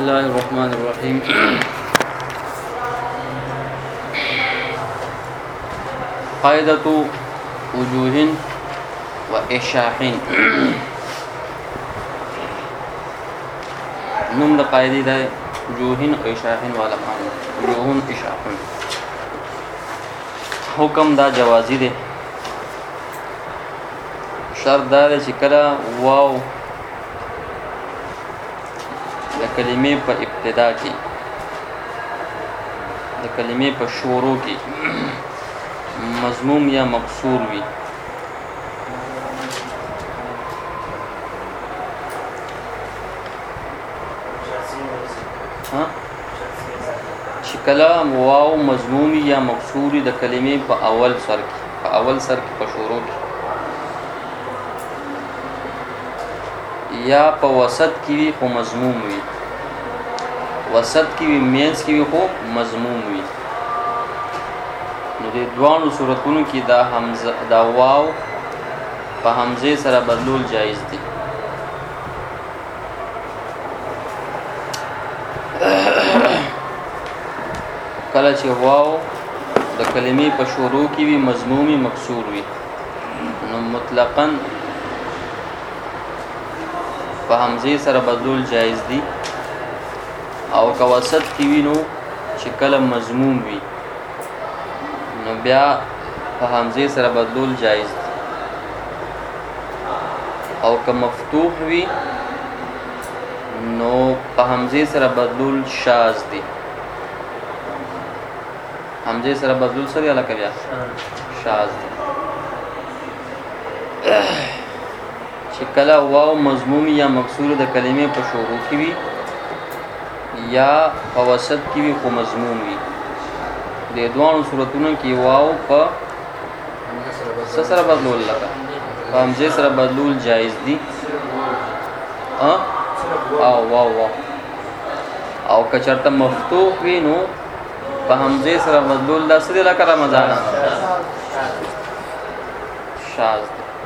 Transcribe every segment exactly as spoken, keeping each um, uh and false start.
الله الرحمن الرحيم. قاعدة وجوه وإشاح. نوم د قاعده ده وجوه وإشاح والا قانون. وجوه إشاح حکم دا جوازی ده. شرط دا ده چې کله واو د کلمې په ابتدا کې د کلمې په شروع کې مضموم یا مکسور وي ها چې کله واو مضموم یا مکسور د کلمې په اول سر کې په اول سر کې په شروع کې یا په وسط کې وي خو مضموم وي وسط کې وي مینس کې وي خو مضموم وي نو د دوانو صورتونو کې دا حمزه دا واو په حمزه سره بدلول جایز دي کله چې واو د کلمې په شروع کې وي مضمومي مکسور وي نو مطلقاً په حمزه سره بدلول جایز دي او که وسط کې وي نو چې کله مضموم وي نو بیا په حمزه سره بدلول جایز دي او که مفتوح وي نو په حمزه سره بدلول شاذ دي حمزه سره بدلول سره الکه بیا شاذ دي چې کله واو مضموم یا مکسور د کلمې په شروع کې وي یا په وسط کې وي خو مضموم وي د دوانو صورتونو کې واو په سره بدلول لکه په حمزه سره بدلول جایز دي ا او واو واو او که چېرته مفتوح وي نو په حمزه سره بدلول داسې لکه رمضان شاذ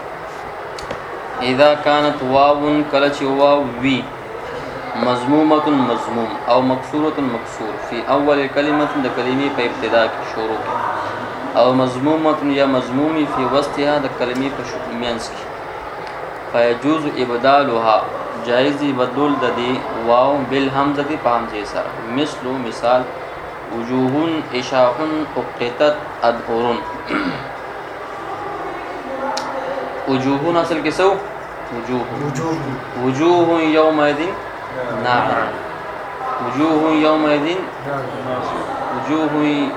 اذا كانت واو کله چې واو وی مضمومه مضموم او مکسوره مکسور فی اول کلمه د کلمې په ابتدا کې شروع کې او مضمومه یا مضمومی فی وسطها د کلمې په مینس کې فیجوز ابدالها جائز بدل د دی واو بالهمزه په حمزه سره مثل مثال وجوه اشاح اقتت ادهر وجوه اصل کې سو وجوه وجوه يومئذ ناعمه وجوه يومئذ وجوه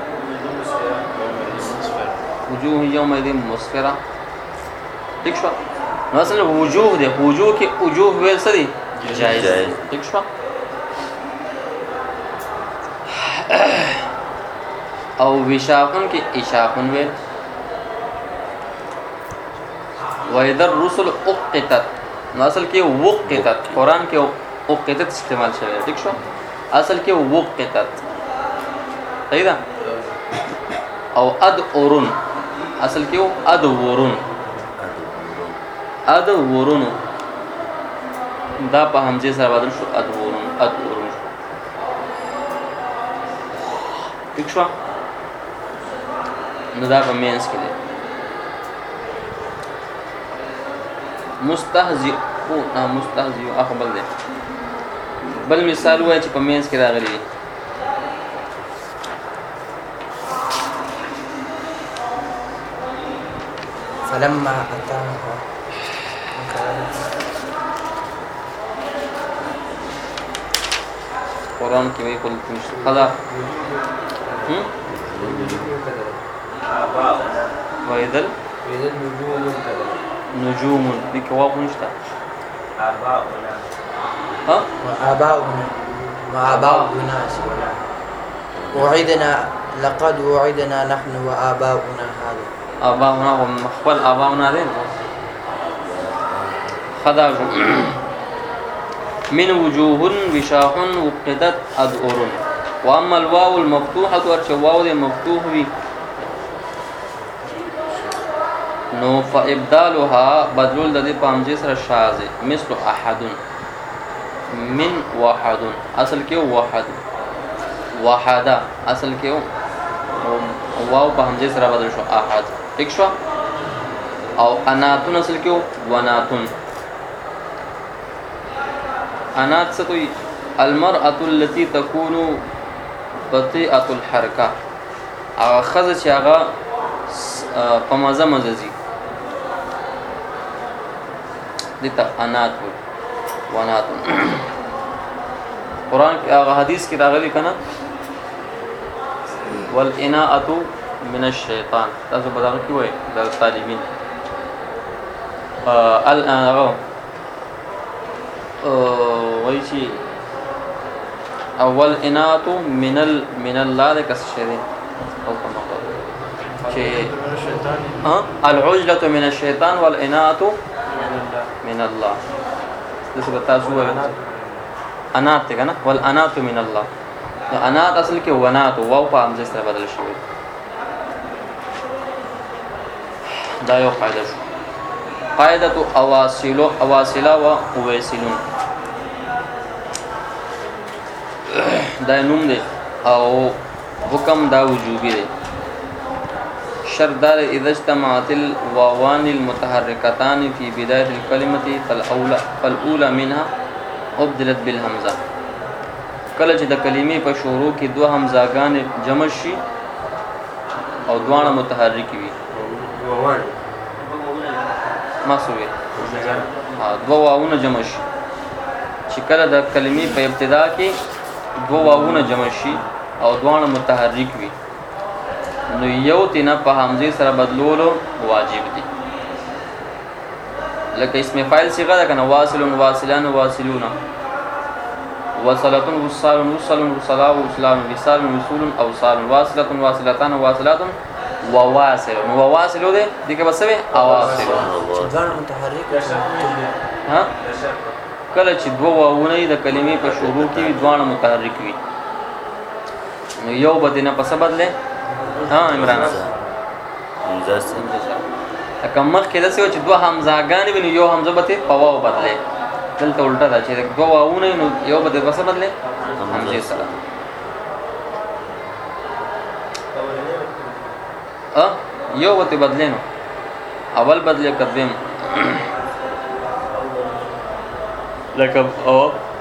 وجوه يومئذ مسفره ٹھیک شو نو اصل وجوه ده وجوه کې وجوه ویل سړي جائز ٹھیک شو او وشاقن کې اشاقن ویل وَإِذَا الرُّسُلُ أُقِّتَتْ نو اصل کې وقتت قرآن کې وقتت استعمال شوی ٹھیک شو اصل کې وقتت صحیح ده او ادورن اصل کې ادورن ادورن دا په حمزه سره بدل شو ادورن ادورن ٹھیک شو نو دا په مینس کې مستهزئ او نا مستهزئ اخبل ده بل مثال وای چې په مینس کې راغلي دي فلما اتاها قرآن کې وی کول مش خدا هم وایدل ویدل نجوم کذا نجوم دي كواب نشتا آباؤنا ها وآباؤنا وآباؤنا وعدنا لقد وعدنا نحن وآباؤنا هذا آباؤنا ومخبل آباؤنا دين خدا من وجوه وشاح وقدت أدؤر وأما الواو المفتوحة ورشواو دي مفتوح بي نو فابدالها بدلول د دې په حمزه سره شاذ مثل احد من واحد اصل کې واحد واحده اصل کې واو په همزه سره بدل شو احد ٹھیک شو او اناتون اصل کې وناتون انات څه کوي المرأة التي تكون بطيئة الحركه هغه خزه چې هغه په مزه مزه زی دته انات ونات قران کې هغه حدیث کې راغلي کنه والاناءه من الشیطان تاسو په دغه کې وای د طالبین الان هغه وای چې اول اناءه من ال من الله د کس شری او کومه چې ها العجله من الشیطان والاناءه من الله دغه تاسو وای انات ته کنه والانات من الله نو انات اصل کې ونات واو په همزه سره بدل شوی دا یو قاعده شو قاعده اواصل اواصل و اویسلون دا نوم دی او حکم دا وجوبی دی شرط دار اذا اجتمعت الواوان المتحركتان في بدايه الكلمه فالاولى فالاولى منها ابدلت بالهمزه کله چې د کلمې په شروع کې دوه همزاګان جمع شي او دوه متحرک وي ما سوې ها دوه واوونه جمع شي چې کله د کلمې په ابتدا کې دوه واوونه جمع شي او دوه متحرک وي نو یو تینا په همزه سره بدلولو واجب دي لکه اسم فاعل صيغه ده کنه واصلون واصلان واصلون وصلتون وصالون وصلون وصلا وصلان وصال وصول اوصال واصله واصلتان واصلات وواصل وواصل ده دي کې بسوي اواصل ځان متحرک ها کله چې دوه واوونه د کلمې په شروع کې دوه متحرک وي نو یو بدنه په څه بدله ها عمران همزه کم مخ کې داسې و چې دوه همزاګانې وي نو یو همزه به په واو بدلې دلته الټا ده چې دوه واوونه نو یو به په څه بدلې همزه سره ا یو به بدلې نو اول بدلې قدم لکه او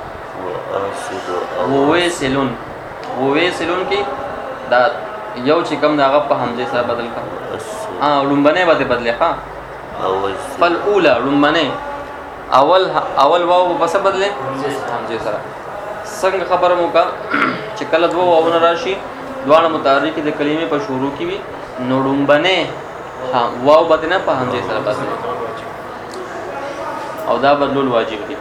وې سلون وې سلون کې دا یو چې کوم داغه په همزه سره بدل کا ها لومبنه باندې بدله ها اول فل اوله لومبنه اول اول واو په څه بدله همزه سره څنګه خبره مو کا چې کله دوه واونه راشي دوه متحرک د کلمې په شروع کې وي نو لومبنه ها واو بدنه په همزه سره بدله او دا بدلول واجب دي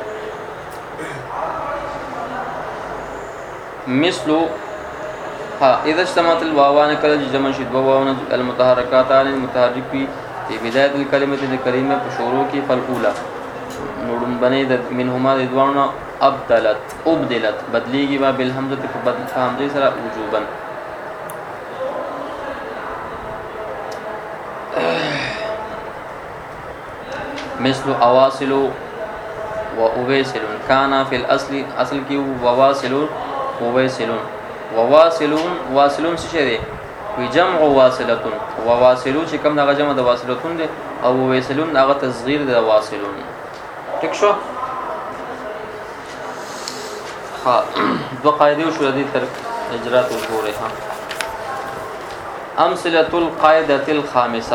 مثلو ها اذا اجتمعت الواوان کله جمع شي دو واوان المتحرکاتان المتحرک في بدايه الكلمه الكريمه په شروع کې فالاولى نورم بنه د منهما د دوانو ابدلت ابدلت بدلیږي با بالهمزه په بدل همزه سره وجوبا مثل اواصل واويسل كان في الاصل اصل کې وواصل وويسل وواصلون واصلون څه شي دي وي جمع واصلتون وواصلون چې کوم دغه جمع د واصلتون دي او ويسلون هغه تصغیر د واصلون ټیک شو ها دو قاعده شو دي تر اجرات وګوره ها امثله القاعده الخامسه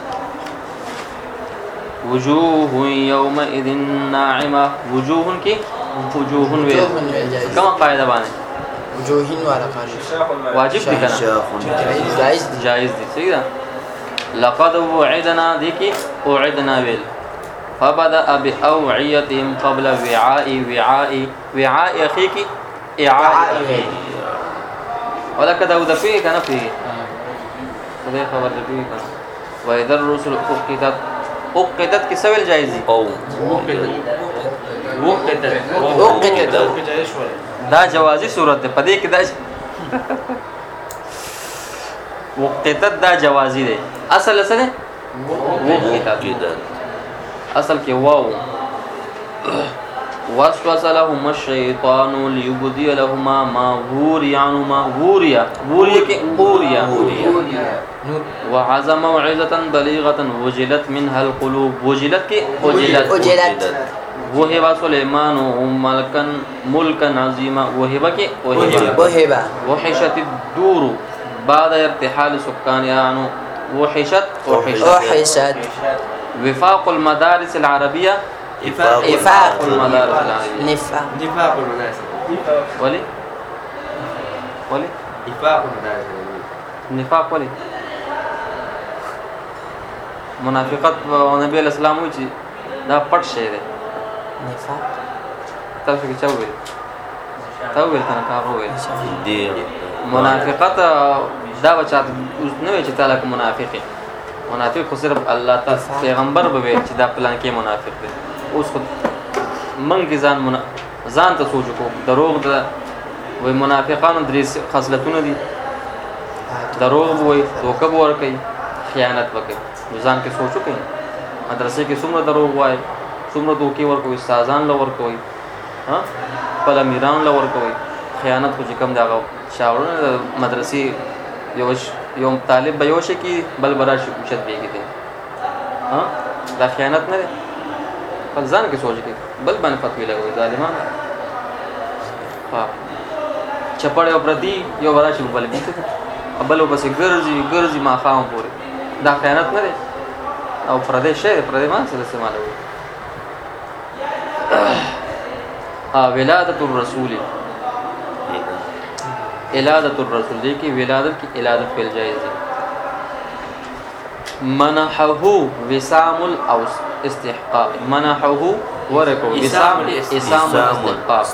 وجوه يومئذ ناعمه وجوه کی وجوه ویل کومه قاعده باندې وجوهين والا قاعده واجب دي کنه جائز دي جائز دي صحیح ده لقد وعدنا دي کی وعدنا ویل فبدا باوعيتهم قبل وعاء وعاء وعاء اخيك اعاء ولقد ودفي كان فيه خدای خبر دې کنه واذا الرسل اقتت اقتت کی سوال جائز دي او وقتت وقتت دا جوازي صورت ده پدې کې دا وقتت دا جوازي ده اصل څه ده وقتت کېدل اصل کې واو وسوس لهم الشیطان لیبدی لهما ما وریا عنهما وریا وریا کې وریا وعظ موعظة بلیغة وجلت منها القلوب وجلت کې وجلت وجلت وهب سليمان ملكا ملكا عظيما وهب کې وهب وهب وحشت الدور بعد ارتحال سكانها عنه وحشت وحشت وفاق المدارس العربية إفاق إفاق المدارس العربية نفاق نفاق المدارس ولي ولي نفاق المدارس نفاق ولي منافقت او نبی اسلام وی چې دا پټ شی دی نفاق تاسو کې څه ویل تاسو ویل کنه کار ویل دي منافقت دا بچا اوس نه وی چې تعالی کو منافق منافق خو صرف الله تعالی پیغمبر به وی چې دا پلان کې منافق دی اوس خو منګ ځان منا ځان ته سوچ کو دروغ ده وای منافقانو درې خصلتونه دي دروغ وای دوکه ور کوي خیانت وکړي ځان کې سوچو کوي مدرسې کې څومره دروغ وای څومره دوکي ور کوي استادان لور کوي ها خپل امیران لور کوي خیانت خو چې کم دا شاورونه مدرسې یو یو طالب به یو شي کې بل برا شي اوچت دیږي دي ها دا خیانت نه ده خپل ځان کې سوچ کې بل باندې فتوی لګوي ظالمان ها چپړ او پردي یو برا شي بل بیت بل وبس ګرځي ګرځي ما خام پورې دا خیانت نه ده او پردیش شه پردیمان سره استعمال وي ها ولادت الرسول ولادت الرسول دې کې ولادت کې ولادت فعل جائز دي منحه وسام الاوس استحقاق منحه ورکو وسام اسام الاستحقاق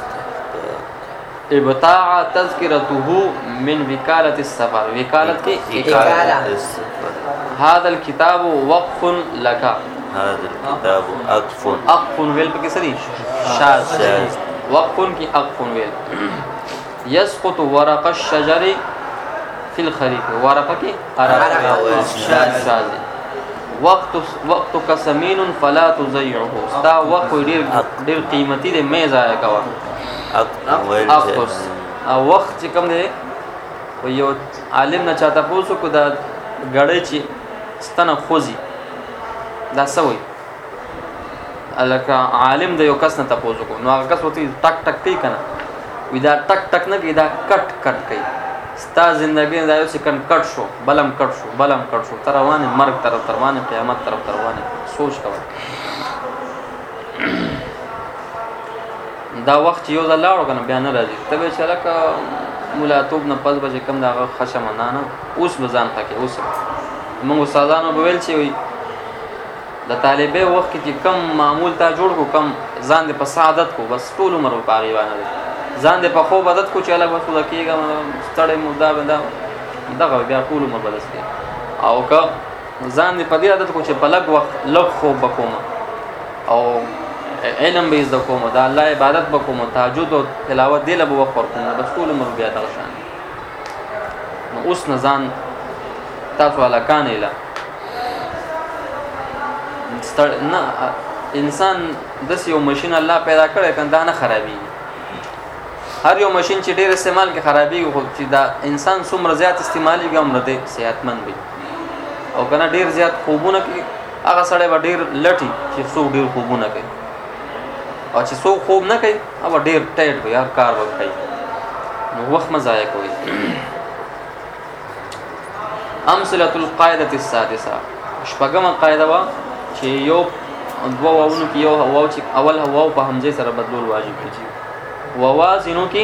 ابتاع تذکرته من وکالة السفر وکالت کې وکالة هذا الكتاب وقف لك هذا الكتاب أقف اقف ویل پکې سړي شاذ وقف کې اقف ویل يسقط ورق الشجر في الخريف ورق کې ارق شاذ وقت وقتك ثمين فلا تضيعه دا وقت ډیر ډیر قیمتي دی مې ضایع کوه اقص او وخت چې کوم دی یو عالم نه چاته پوسو کو دا غړې چې ستنه خوځي دا سوي الکه عالم د یو کس نه تاسو کو نو هغه کس وتی ټک ټک کوي کنه وی دا ټک ټک نه کی دا کټ کټ کوي ستا زندگی دا یو سکند کټ شو بلم کټ شو بلم کټ شو تر روانه مرګ تر روانه قیامت تر روانه سوچ کوه دا وخت یو ځل لاړو کنه بیا نه راځي ته به چې لکه مولا توب نه پس بجې کم دا خشم نه نه اوس بزان تکي اوس موږ استادانو به ویل چې وي د طالبې وخت کې کم معمول تا جوړ کو کم ځان دې په سعادت کو بس ټول عمر په پاغي باندې ځان دې په خو عادت کو چې الګ وسو دکېګا ستړې مودا بندا دغه بیا ټول عمر بدل شي او که ځان دې په دې عادت کو چې په لګ وخت لګ خو بکوم او علم به زده کوم دا الله عبادت وکوم تهجد او تلاوت دی له وخت ورکوم بس ټول عمر بیا دغه شان نو اوس نه ځان تاسو علا کان اله نه انسان داس یو ماشين الله پیدا کړی کنده نه خرابي هر یو ماشين چې ډېر استعمال کې خرابي خو چې دا انسان څومره زیات استعمالي ګم نه دی صحتمند وي او کنه ډېر زیات خوبونه کې هغه سړی به ډېر لټي چې څو ډېر خوبونه کوي او چې څو خوب نه کوي او ډېر ټایټ وي هر کار وکړي نو وخت مزایا کوي امثله القاعده السادسه شپږم قاعده وا چې یو دوا واونو کې یو هوا چې اول هوا په حمزه سره بدلول واجب دي ووازنو کې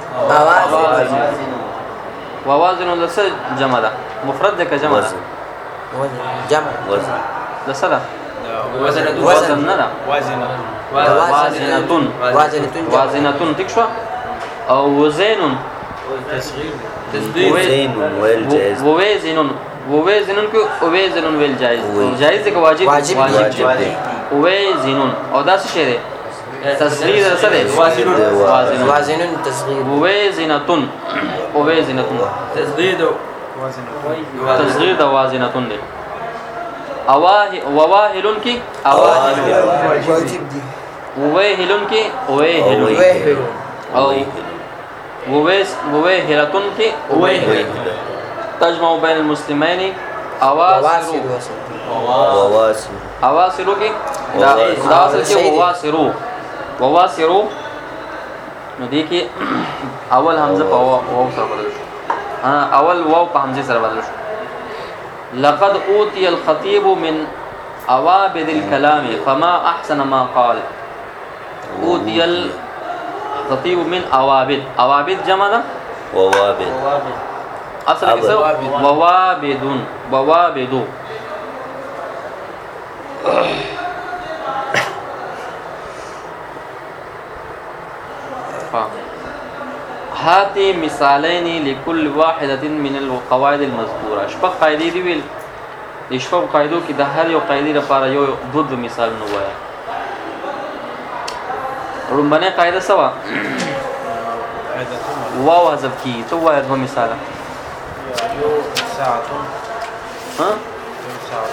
ووازنو د څه جمع ده مفرد ده که جمع ده جمع وزن د څه ده وزن وزن نه ده وازنه وازنتون وازنتون وازنتون ټیک شو او وزینون تصغير زين ويل جائز ووزنون ووزنون کې ووزنون ویل جائز جائز ده که واجب واجب دي. ووزنون او دا څه شی ده تصغیر سره ده وازنون وازنون وازنون تصغير ووزنتون ووزنتون تسديد تصغیر د وازنتون ده اواهل وواهلون کې اواهل واجب دي وویهلن کې ویهلن ويهل او وویس وویهلتن کې ویهل تجمع بین المسلمین اواصر وواصل وواصل اواصر کې دا دا اصل کې وواصرو وواصرو نو دې کې اول حمزه په واو سره بدل شو ها اول واو په حمزه سره بدل شو لقد اوتي الخطيب من اوابد الكلام فما احسن ما قال اوتي الخطيب من اوابد اوابد جمع ده ووابل اصل کې څه ووابدون ووابدو هاتي مثالين لكل واحده من القواعد المذكوره شپږ قاعده دي ویل د شپږ قاعدو کې د هر یو قاعده لپاره یو ضد مثال نو وایي رومبنه قاعده سوا واو حذف کی تو وایي د مثال یو ساعت ها یو ساعت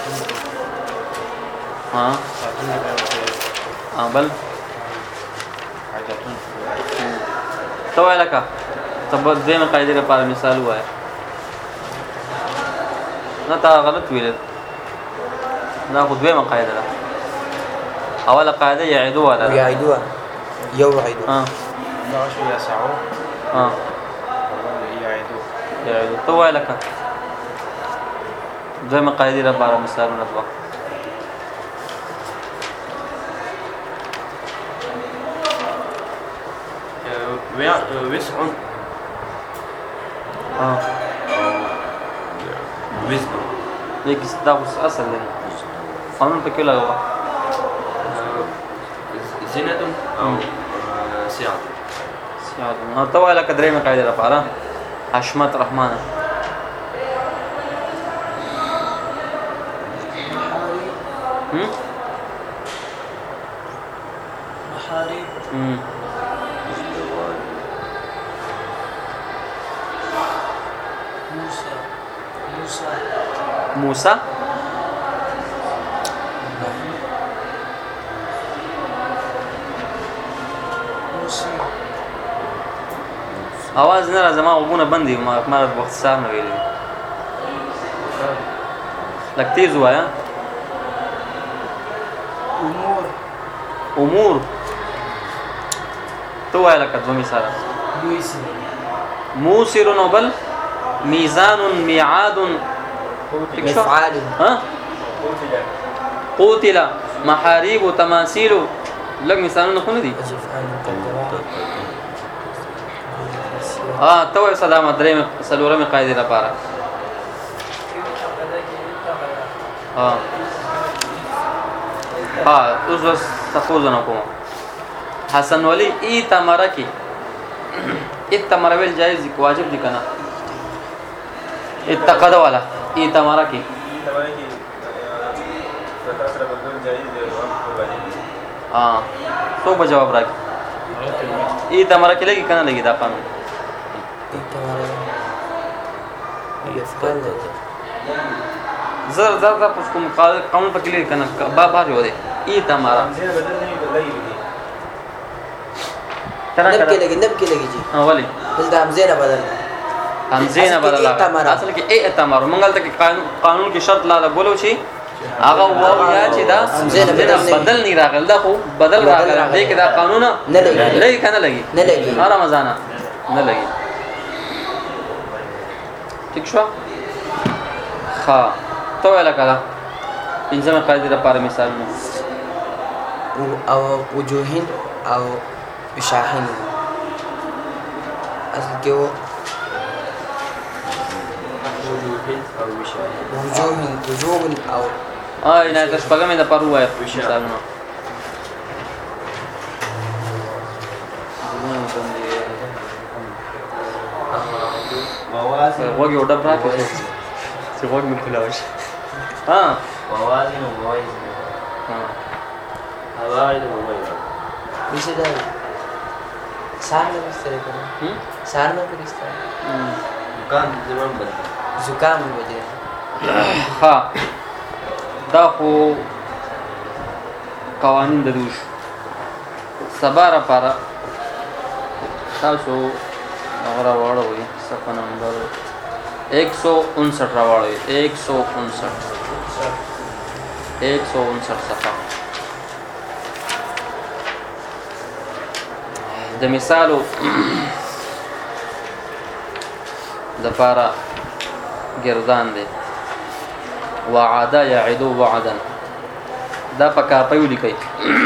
ها ها بل حاجتون تو وایي لکه تب دغه قاعده لپاره مثال وایي نه تا غلط ویل نه خو دویمه قاعده ده اوله قاعده يعيدوا ولا لا يعيدوا يوعدوا اه دا شو یا ساعو اه یعیدو يعيدوا تو وایي لکه دویمه قاعده لپاره مثالونه دوا وسع اه وزن لیکن دا اوس اصل دی قانون په کې لګوا زینت او سیاحت سیاد نو ته وایي لکه درېمه قاعده لپاره حشمت رحمان هم محارب هم موسى موسى موسی موسى आवाज نه راځي ما وګونه بندي ما ما وخت صاحب نه ویلي لکه تیز وایا امور امور تو وایي لکه دوه مثال موسى موسر نوبل ميزان ميعاد مفعال ها قوتل محاريب تماثيل لګ مثالونه خو نه دي أجفان مقدرات ها تو سلام درې سلورمه قاعده لپاره ها ها اوس بس تاسو نه کوم حسن ولی ای تمرکی اتمر ویل جایز دي واجب دي کنه اتقد والا ای تمرکی ها تو به جواب راکې ای تمرکی لګي کنه لګي دا قانون يفعل زر زر زر پس کوم قانون پکې لګي کنه با با جو دي ای تمرا نب کې لګي نب کې لګي جی ها ولی دلته همزه نه بدل همزه نه بدل اصل کې ای تمر منګل ته قانون قانون کې شرط لا بولو شي هغه وو یا چې دا بدل نه راغل دا خو بدل راغل دې کې دا قانون نه لګي لګي کنه لګي نه لګي هر رمضان نه لګي ٹھیک شو ها تو ولا کړه پنځمه قاعده لپاره مثال نو او وجوهين او بشاحن اصل کې وو وجوه وجوه او اه نه تاسو په کومه د پرو وای مثال نو موازن وګي وډه براکه چې وګ مې کلاوش ها موازن وموازن ها هواي وموازن څه ده سار نه بستر کنه هم سار نه بستر دکان زمان بند زکام وجه ها دا خو قوانین د دوش سبا لپاره تاسو هغه راوړوي صفحه نمبر एक सौ उनसठ راوړوي एक सौ उनसठ एक सौ उनसठ صفحه د مثالو د پارا گردان دی وعده يعدو وعدا دا په کاپي ولیکي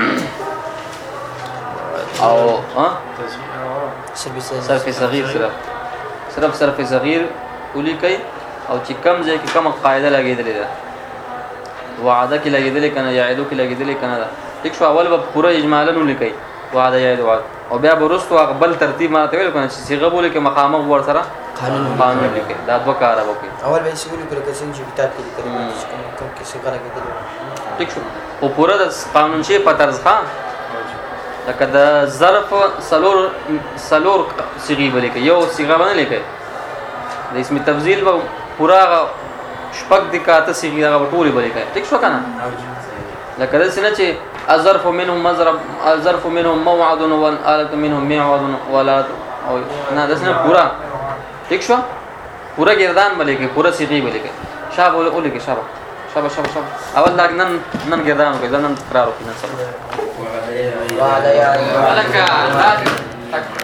او ها صرف صغیر صرف صرف صرف صغیر ولیکي او چې کم ځای کې کومه قاعده لګیدلې ده وعده کې لګیدلې کنه يعدو کې لګیدلې کنه دا یک شو اول به پوره اجمالا ولیکي وعده يعدو وعد او بیا ورستو قبل ترتیب ماته ویل کنه چې صيغه بوله کې مخامخ ور سره قانون قانون لیکي دا دوه کار وکي اول به سیګول کړه چې څنګه کتاب کې لیکل کوم کې څه غلط کېدل ٹھیک شو او پوره د قانون شی په طرز ښه لکه د ظرف سلور سلور صيغه ولیکي یو صيغه باندې لیکي د اسم تفضیل و پورا شپږ د کاته صيغه غو ټولې ولیکي ٹھیک شو کنه لکه د سینه چې الظرف منهم مضرب الظرف منهم موعد والآلة منهم موعد ولا او نه د سینه پورا ٹھیک شو پورا گردان ولیکي پورا صيغه ولیکي شابه ولیکي شابه شابه شابه شابه اول لاګ نن نن گردان کوي نن تکرار کوي نن سبا وعلى يعني ولك